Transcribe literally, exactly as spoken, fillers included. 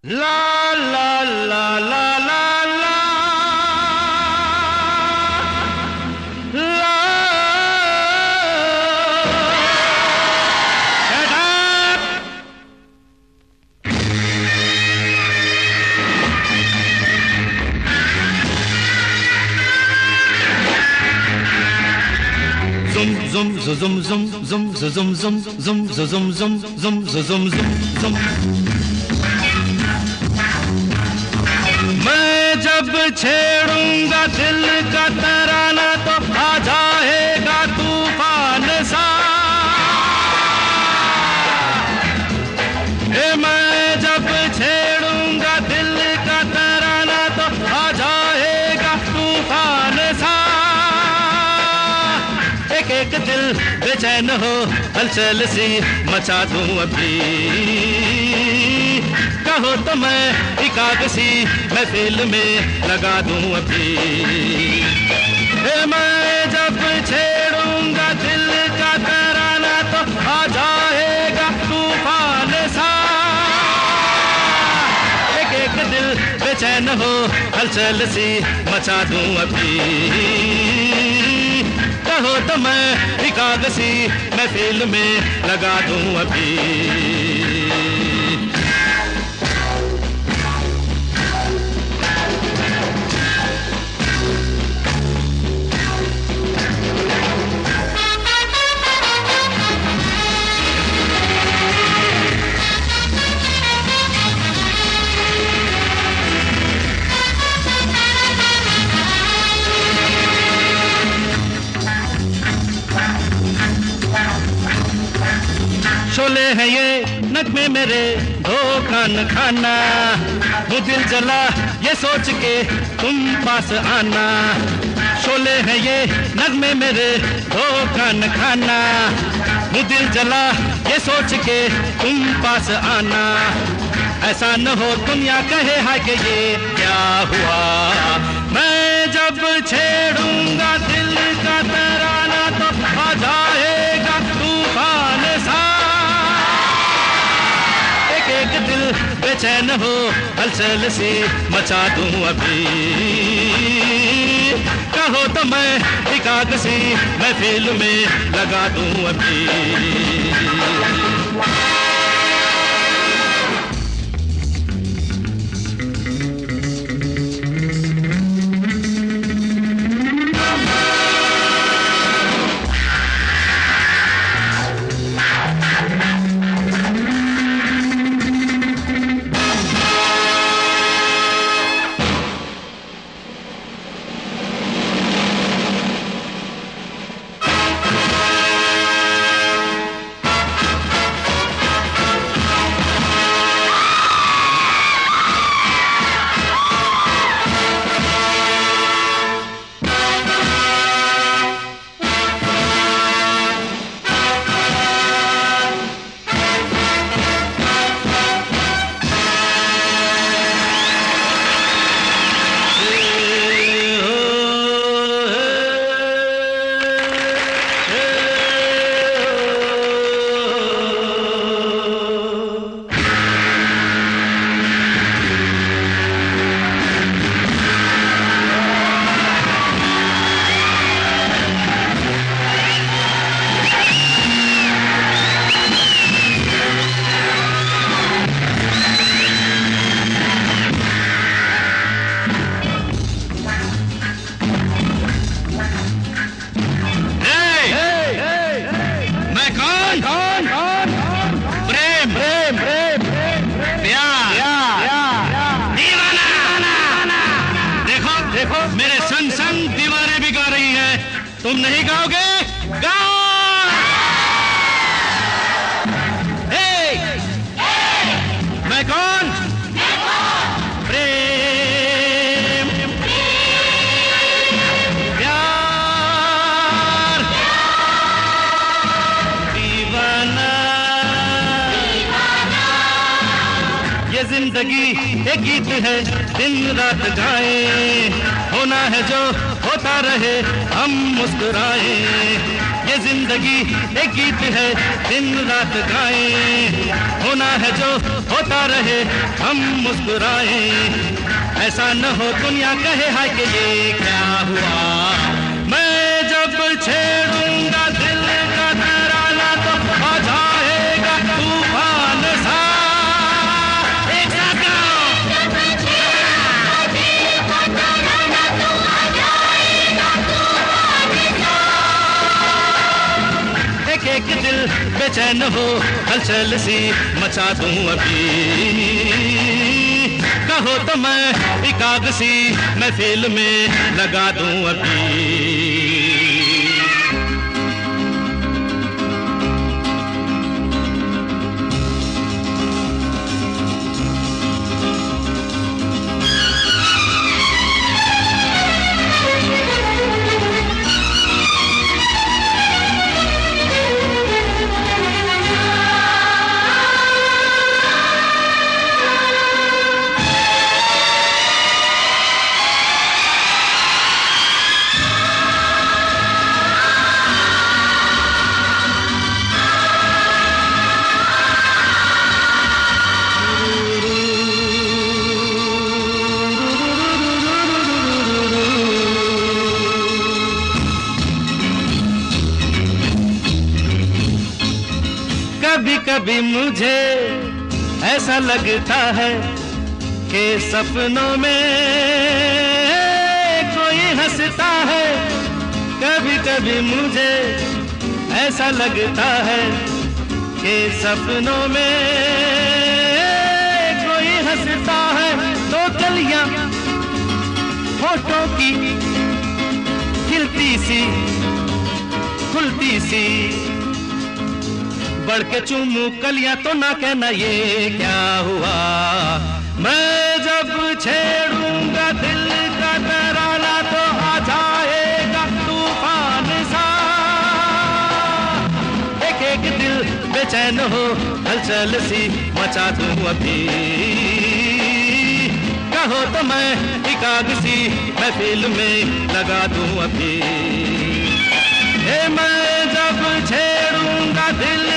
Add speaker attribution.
Speaker 1: ला ला ला ला ला ला ला Shut up! Zum zum zum zum zum zum zum zum zum zum zum zum zum मैं जब छेड़ूंगा दिल का तराना तो आ जाएगा तूफान सा ए मैं जब छेड़ूंगा दिल का तराना तो आ जाएगा तूफान सा एक एक दिल बेचैन हो हलचल सी मचा दूं अभी कहो तो मैं एक आग सी महफिल में लगा दूं अभी ए मैं जब छेड़ूंगा दिल का तराना तो आ जाएगा तूफान सा एक एक दिल बेचैन हो हलचल सी मचा दूं अभी कहो तो मैं एक आग सी महफिल में लगा दूं अभी शोले है ये नगमे मेरे धोखा न खाना वो दिल जला ये सोच के तुम पास आना शोले है ये नगमे मेरे धोखा न खाना वो दिल जला ये सोच के तुम पास आना ऐसा न हो दुनिया कहे है कि ये क्या हुआ मैं जब छेड़ूंगा दिल का तराना तो आ जाएगा तूफान सा एक दिल बेचैन हो हलचल सी मचा दूं अभी कहो तो मैं एक आग सी महफिल में लगा दूं अभी मेरे संग संग दीवारें भी गा रही हैं तुम नहीं गाओगे गाओ hey! hey! मैं कौन प्रेम प्यार दीवाना ये जिंदगी एक गीत है दिन रात गाए होना है जो होता रहे हम मुस्कुराए ये ये जिंदगी एक गीत है, दिन रात गाएं, होना है जो होता रहे, हम मुस्कुराएं। ऐसा न हो दुनिया कहे हाय कि ये क्या हुआ। मैं जब छेड़ूंगा दिल का तराना तो आ जाएगा तूफान सा। एक साथ एक एक दिल बेचैन हो, हलचल सी मचा दूं अभी। कहो तो मैं एक आग सी महफिल में लगा दूं अभी। कभी कभी मुझे ऐसा लगता है कि सपनों में कोई हंसता है। कभी कभी मुझे ऐसा लगता है कि सपनों में कोई हंसता है। तो कलियां होठों की खिलती सी खुलती सी, बढ़ के चूमू कलियां तो ना कहना ये क्या हुआ। मैं जब छेड़ूंगा दिल का तराना तो आ जाएगा तूफान सा। एक एक दिल बेचैन हो, हलचल सी मचा दूं अभी। कहो तो मैं एक आग सी महफिल में लगा दूं अभी। ए मैं जब छेड़ूंगा दिल